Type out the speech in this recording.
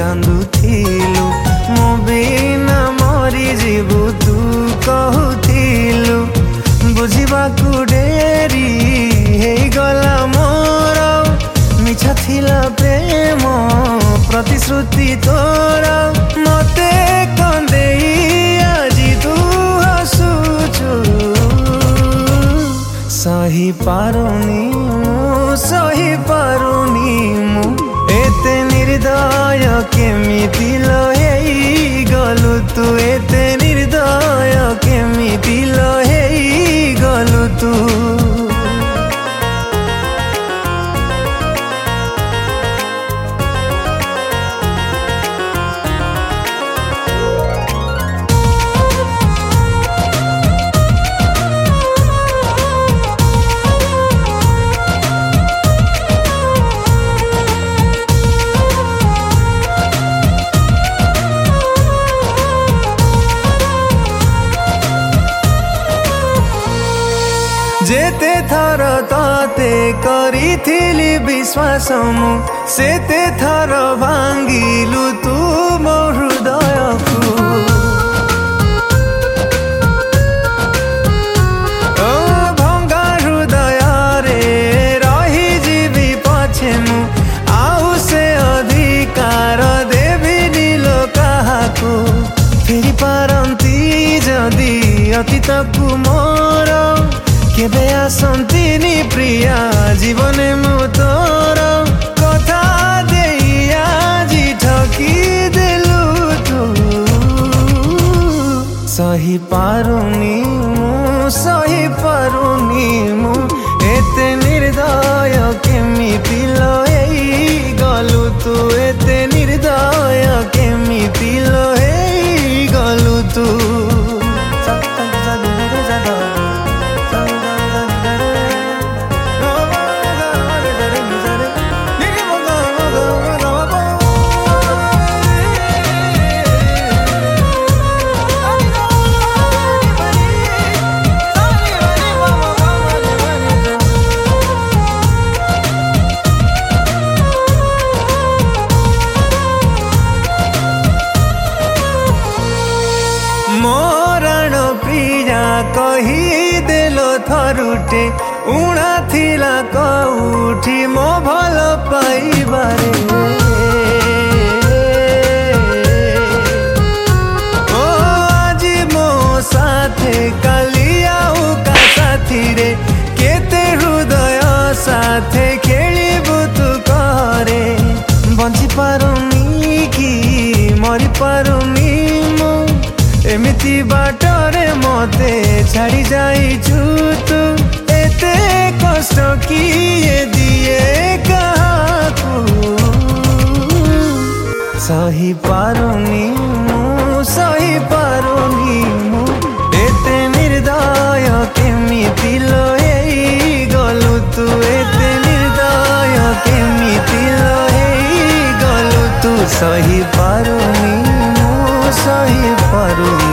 कांदुथिलु मो बिना मरी जीवु तू कहूथिलु बुझिबाकु डेरी हे गला मोर मिछ थिला प्रेम प्रतिश्रुति तोर मते कंदेई आजी तू हसुचु सही पारुनी मु एते निर्दय केमिति लहेई गलु तू एते निर्दय केमिति लहेई गलु तू जेते थर ताते करिथिली विश्वास मु सेते थर भांगिलु तू मो हृदयकु ओ भंगा हृदय रे रही जीवी पछे मु आउ से अधिकार देवी नीलो काहाकु फेरी पारंती जदि अतीतकु मोर केबे आसंतिनी प्रिया जीवने मु तोर कथा देई आजी ठकी देलु तू सही पारुनी मु एते निर्दय केमिति लहेई गलु तू एते निर्दय केमिति लहेई गलु तू मोरण प्रिया कही देलो थरुटे उणा थिला कौठी मो भल पाइबारे ओ आजी मो साथे काली आउ का साथी रे केते हृदय साथे खेलिबु तू करे बंची पारुनी कि मरी पारुनी एमिति बाटरे मते छाड़ी जाइछु तू एते कष्ट किए दिए काहाकु सही पारुनी मु एते निर्दय केमिति लहेई गलु तू एते निर्दय केमिति लहेई गलु तू सही पारुनी मु सही पारुनी